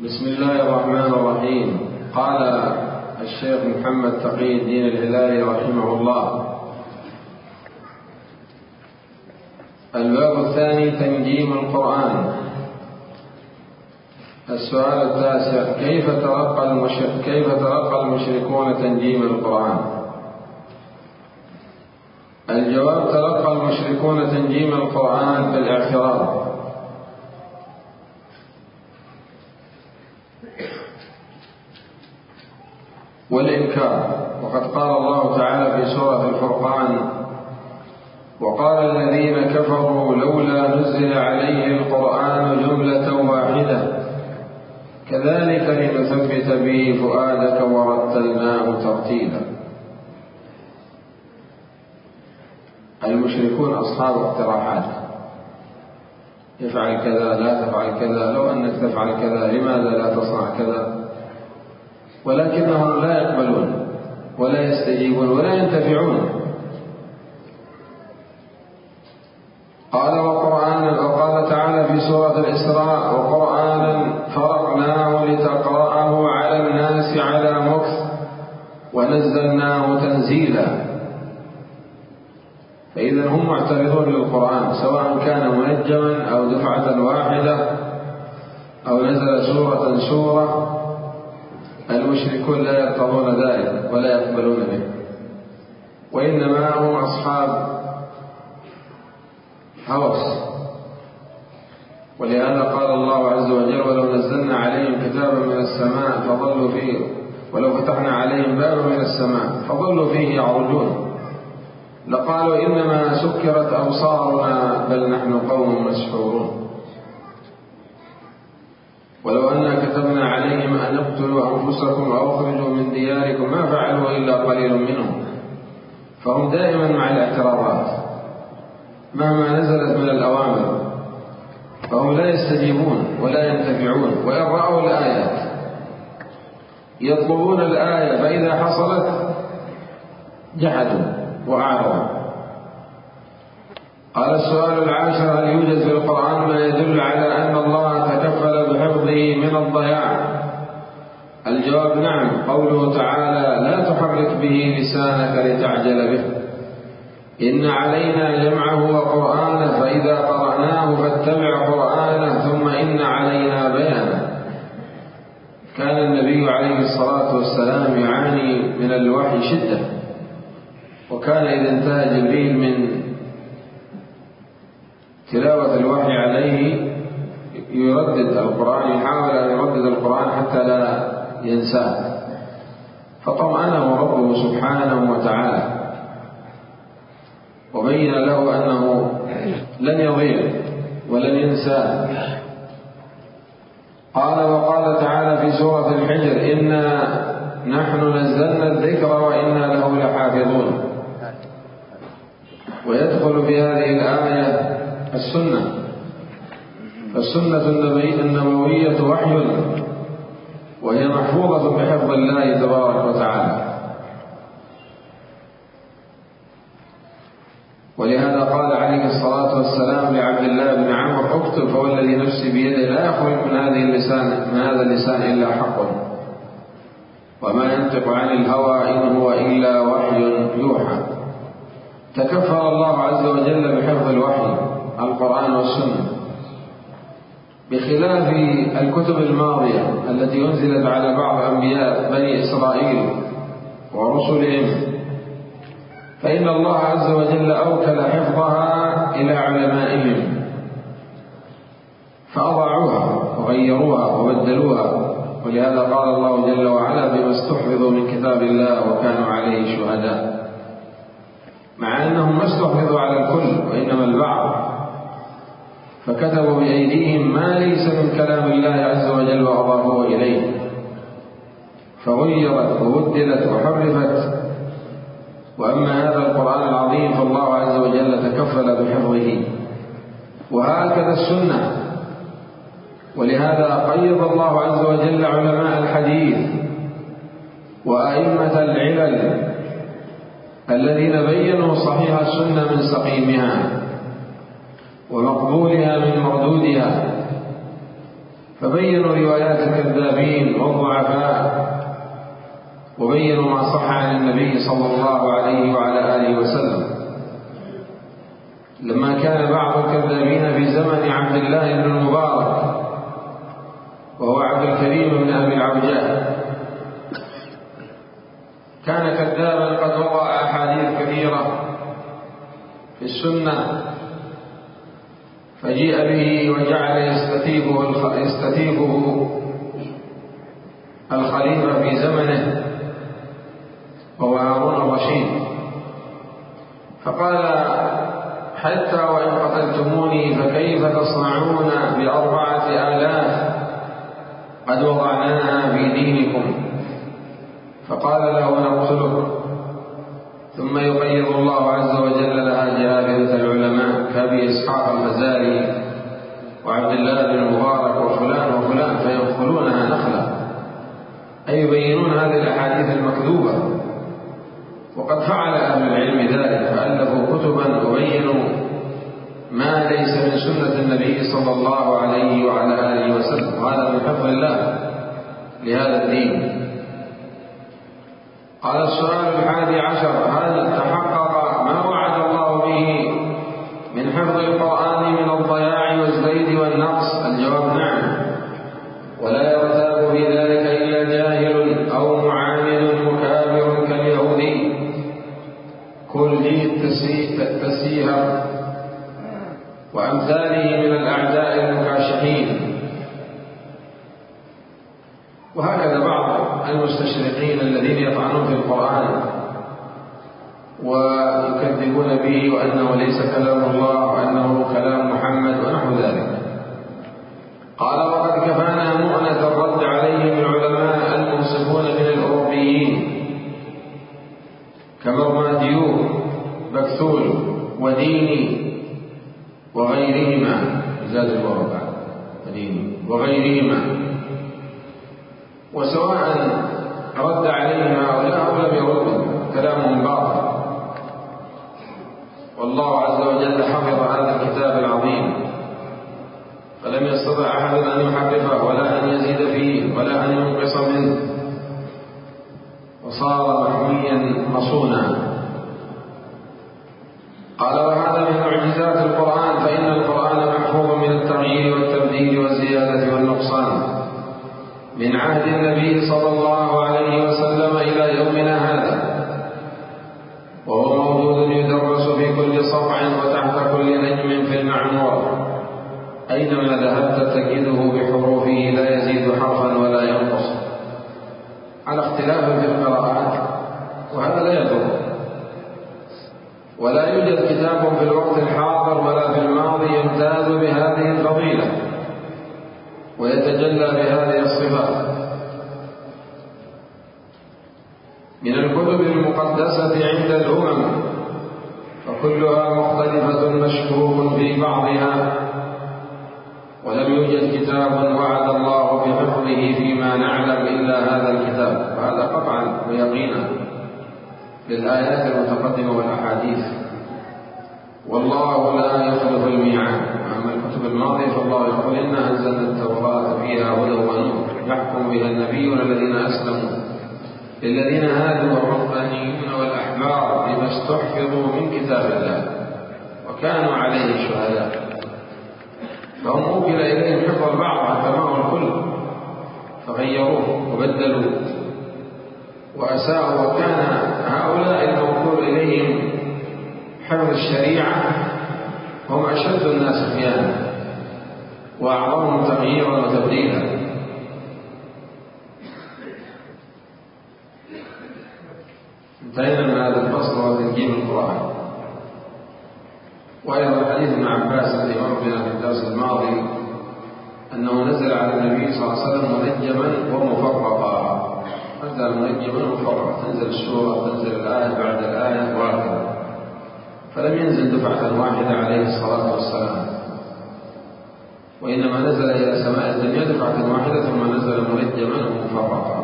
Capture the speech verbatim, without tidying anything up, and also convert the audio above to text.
بسم الله الرحمن الرحيم. قال الشيخ محمد تقي الدين الهلالي رحمه الله: الباب الثاني تنجيم القرآن. السؤال التاسع: كيف تلقى المشرك كيف تلقى المشركون تنجيم القرآن؟ الجواب: تلقى المشركون تنجيم القرآن بالاعتراض والإنكار. وقد قال الله تعالى في سورة الفرقان: وقال الذين كفروا لولا نزل عليه القرآن جملة واحدة كذلك لنثبت به فؤادك ورتلناه ترتيلا. المشركون أصحاب اقتراحات: افعل كذا، لا تفعل كذا، لو أنك تفعل كذا لماذا لا تصنع كذا، ولكنهم لا يقبلون ولا يستجيبون ولا ينتفعون. قال وقرآن وقال تعالى في سورة الإسراء: وقرآنا فرقناه لتقرأه على الناس على مكث ونزلناه تنزيلا. فإذا هم معترضون للقرآن سواء كان منجما أو دفعة واحدة أو نزل سورة سورة. المشركون لا يرتضون ذلك ولا يقبلون به، وإنما هم أصحاب هوس. ولهذا قال الله عز وجل: ولو نزلنا عليهم كتابا من السماء فظلوا فيه ولو فتحنا عليهم بابا من السماء فظلوا فيه يعرجون لقالوا إنما سكرت أبصارنا بل نحن قوم مسحورون. ولو أننا كتبنا عليهم أن اقتلوا أنفسكم أو اخرجوا من دياركم ما فعلوا إلا قليل منهم. فهم دائما مع الاعتراضات مهما نزلت من الأوامر، فهم لا يستجيبون ولا ينتفعون. وإن رأوا الآيات يطلبون الآية، فإذا حصلت جحدوا وأعرضوا. قال السؤال العاشر: هل يوجد في القرآن ما يدل على أن الله تكفل بحفظه من الضياع؟ الجواب: نعم. قوله تعالى: لا تحرك به لسانك لتعجل به إن علينا جمعه وقرآنه فإذا قرأناه فاتبع قرآنه ثم إن علينا بيانه. كان النبي عليه الصلاة والسلام يعاني من الوحي شدة، وكان إذا انتهى جبريل من تلاوة الوحي عليه يردد القرآن، يحاول أن يردد القرآن حتى لا ينساه، فطمأنه ربه سبحانه وتعالى وبين له أنه لن يضيع ولن ينساه. قال وقال تعالى في سورة الحجر: إنا نحن نزلنا الذكر وإنا له لحافظون. ويدخل في هذه الآية السنة، فالسنة النبوية وحي وهي محفوظة بحفظ الله تبارك وتعالى. ولهذا قال عليه الصلاة والسلام لعبد الله بن عمرو: اكتب فوالذي نفسي بيده لا يخرج من هذه اللسان من هذا اللسان إلا حق وما ينطق عن الهوى إن هو إلا وحي يوحى. تكفل الله عز وجل بحفظ الوحي القرآن والسنة، بخلاف الكتب الماضية التي أنزلت على بعض أنبياء بني إسرائيل ورسلهم، فإن الله عز وجل أوكل حفظها إلى علمائهم فأضاعوها وغيروها وبدلوها. ولهذا قال الله جل وعلا: بما استحفظوا من كتاب الله وكانوا عليه شهداء. مع أنهم ما استحفظوا على الكل وإنما البعض، فكتبوا بأيديهم ما ليس من كلام الله عز وجل وأضافوه إليه، فغيرت وبدلت وحرفت. وأما هذا القرآن العظيم فالله عز وجل تكفل بحفظه. وهكذا السنة. ولهذا قيض الله عز وجل علماء الحديث وأئمة العلل الذين بينوا صحيح السنة من سقيمها ومقبولها من مردودها، فبينوا روايات الكذابين والضعفاء، وبينوا ما صح عن النبي صلى الله عليه وعلى آله وسلم. لما كان بعض الكذابين في زمن عبد الله بن المبارك وهو عبد الكريم بن أبي العوجاء، كان كذابا قد وضع أحاديث كثيرة في السنة، فجيء به وجعل يستتيبه يستتيبه الخليفة في زمنه وهو هارون الرشيد، فقال: حتى وإن قتلتموني فكيف تصنعون بأربعة آلاف قد وضعناها في دينكم؟ فقال له: نقتلك. ثم يقيض الله عز وجل لها جابرة العلماء كأبي إسحاق الغزالي وعبد الله بن المبارك وفلان وفلان، فينقلونها نخلا، أي يبينون هذه الأحاديث المكذوبة. وقد فعل أهل العلم ذلك، فألفوا كتبا وبينوا ما ليس من سنة النبي صلى الله عليه وعلى آله وسلم، وهذا من حفظ الله لهذا الدين. قال: السؤال الحادي عشر: هل تحقق ما وعد الله به من حفظ القرآن من الضياع والزيد والنقص؟ الجواب: نعم، ولا يرتاب في ذلك إلا جاهل أو معاند مكابر كاليهودي كل جيد تسيهر وأمثاله من الأعداء المكاشحين. وهكذا بعض المستشرقين الذين يطعنون في القرآن ويكذبون به وأنه ليس كلام الله وأنه كلام محمد ونحو ذلك. قال: وقد كفانا مؤنة الرد عليهم العلماء المنصفون من الأوروبيين كمرماديوك بكثول وديني وغيرهما، زاد الورقة وديني وغيرهما، وسواء رد عليهم هؤلاء أو لم يردوا كلامهم باطل. والله عز وجل حفظ هذا الكتاب العظيم، فلم يستطع أحد أن يحرفه ولا أن يزيد فيه ولا أن ينقص منه، وصار محميا مصونا. قال: وهذا من معجزات القرآن، فإن القرآن محفوظ من التغيير والتبديل والزيادة والنقصان من عهد النبي صلى الله عليه وسلم إلى يومنا هذا، وهو موجود يدرس في كل صفع وتحت كل نجم في المعمور، أينما ذهبت تجده بحروفه لا يزيد حرفا ولا ينقص، على اختلاف في القراءات، وهذا لا يضر. ولا يوجد كتاب في الوقت الحاضر ولا في الماضي يمتاز بهذه الفضيلة ويتجلى بهذه الصفات. من الكتب المقدسة عند الأمم فكلها مختلفة مشكوك في بعضها، ولم يوجد كتاب وعد الله بحفظه فيما نعلم إلا هذا الكتاب، وهذا قطعا ويقينا للآيات المتقدمة والأحاديث. والله لا يخلف الميعاد. أما الكتب الماضية فالله يقول: إنا أنزلنا التوراة فيها هدى ونور يحكم بها النبيون الذين أسلموا للذين هادوا والربانيون والأحبار بما استحفظوا من كتاب الله وكانوا عليه شهداء. فهم أوكل إليهم حفظ البعض حتى معه الكل، فغيروه وبدلوا وأساءوا، وكان هؤلاء الموكول إليهم حفظ الشريعة هم أشد الناس خيانة وأعظمهم تغييرا وتبديلا. انتهينا من هذا الفصل وتنجيم القرآن. وأيضا حديث ابن عباس الذي مر بنا في الدرس الماضي أنه نزل على النبي صلى الله عليه وسلم منجما ومفرقا، نزل منجما ومفرقا، تنزل السورة تنزل الآية بعد الآية وهكذا، فلم ينزل دفعة واحدة عليه الصلاة والسلام، وإنما نزل إلى سماء الدنيا دفعة واحدة ثم نزل منجما ومفرقا.